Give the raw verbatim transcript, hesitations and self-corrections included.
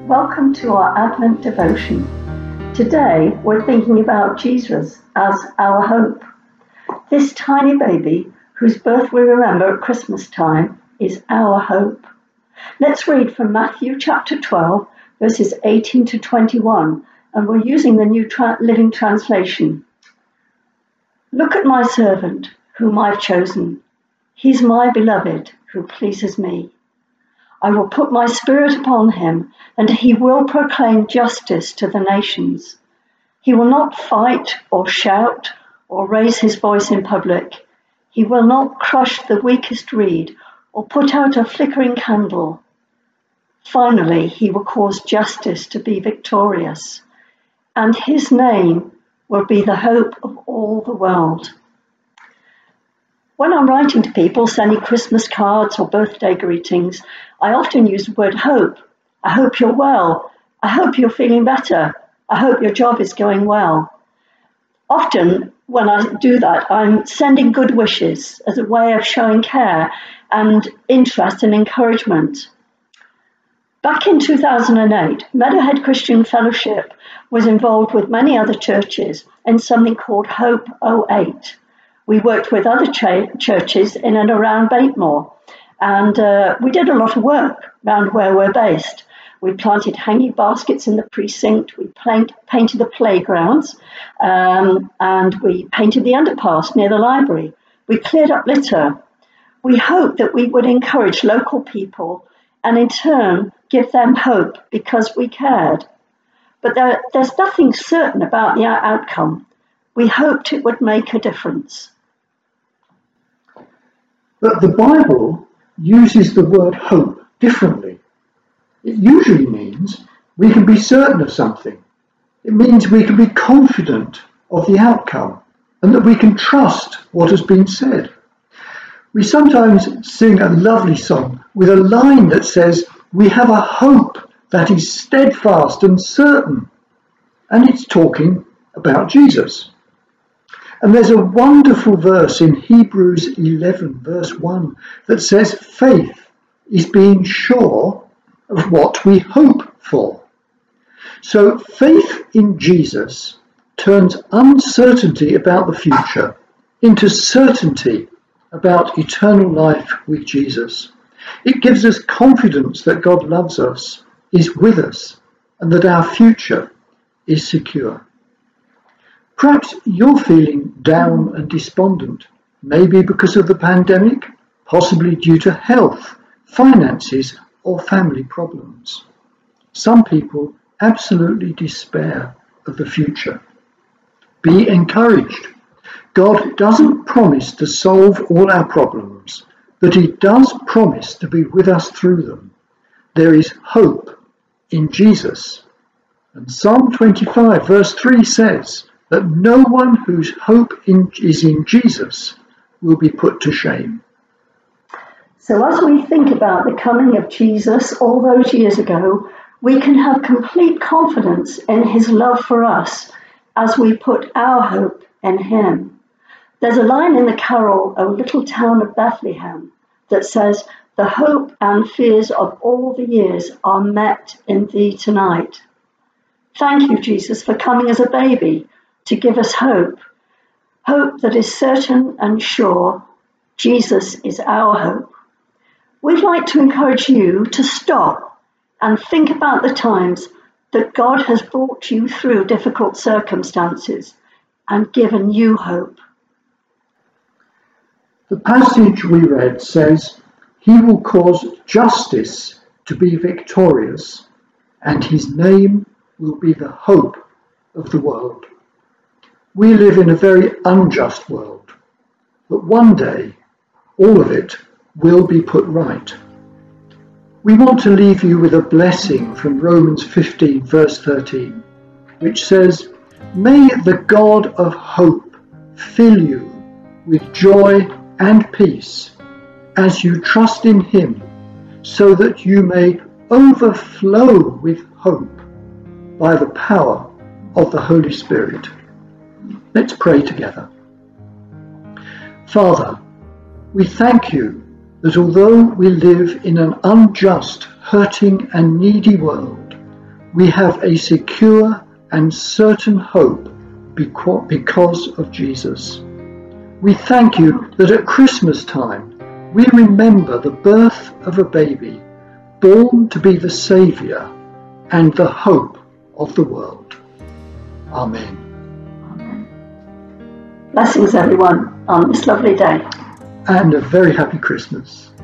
Welcome to our Advent devotion. Today we're thinking about Jesus as our hope. This tiny baby, whose birth we remember at Christmas time, is our hope. Let's read from Matthew chapter twelve, verses eighteen to twenty-one, and we're using the New Tra- Living Translation. Look at my servant, whom I've chosen. He's my beloved, who pleases me. I will put my spirit upon him, and he will proclaim justice to the nations. He will not fight or shout or raise his voice in public. He will not crush the weakest reed or put out a flickering candle. Finally, he will cause justice to be victorious, and his name will be the hope of all the world. When I'm writing to people, sending Christmas cards or birthday greetings, I often use the word hope. I hope you're well. I hope you're feeling better. I hope your job is going well. Often when I do that, I'm sending good wishes as a way of showing care and interest and encouragement. Back in two thousand eight, Meadowhead Christian Fellowship was involved with many other churches in something called Hope oh eight. We worked with other ch- churches in and around Batemore, and uh, we did a lot of work around where we're based. We planted hanging baskets in the precinct, we paint, painted the playgrounds, um, and we painted the underpass near the library. We cleared up litter. We hoped that we would encourage local people and in turn give them hope because we cared. But there, there's nothing certain about the outcome. We hoped it would make a difference. But the Bible uses the word hope differently. It usually means we can be certain of something. It means we can be confident of the outcome and that we can trust what has been said. We sometimes sing a lovely song with a line that says, "We have a hope that is steadfast and certain." And it's talking about Jesus. And there's a wonderful verse in Hebrews eleven, verse one, that says faith is being sure of what we hope for. So faith in Jesus turns uncertainty about the future into certainty about eternal life with Jesus. It gives us confidence that God loves us, is with us, and that our future is secure. Perhaps you're feeling down and despondent, maybe because of the pandemic, possibly due to health, finances, or family problems. Some people absolutely despair of the future. Be encouraged. God doesn't promise to solve all our problems, but he does promise to be with us through them. There is hope in Jesus. And Psalm twenty-five, verse three says, that no one whose hope in, is in Jesus will be put to shame. So as we think about the coming of Jesus all those years ago, we can have complete confidence in his love for us as we put our hope in him. There's a line in the carol, O Little Town of Bethlehem, that says, the hope and fears of all the years are met in thee tonight. Thank you, Jesus, for coming as a baby, to give us hope, hope that is certain and sure. Jesus is our hope. We'd like to encourage you to stop and think about the times that God has brought you through difficult circumstances and given you hope. The passage we read says, he will cause justice to be victorious, and his name will be the hope of the world. We live in a very unjust world, but one day all of it will be put right. We want to leave you with a blessing from Romans fifteen, verse thirteen, which says, may the God of hope fill you with joy and peace as you trust in him, so that you may overflow with hope by the power of the Holy Spirit. Let's pray together. Father, we thank you that although we live in an unjust, hurting and needy world, we have a secure and certain hope because of Jesus. We thank you that at Christmas time we remember the birth of a baby born to be the Saviour and the hope of the world. Amen. Amen. Blessings everyone on this lovely day. And a very happy Christmas.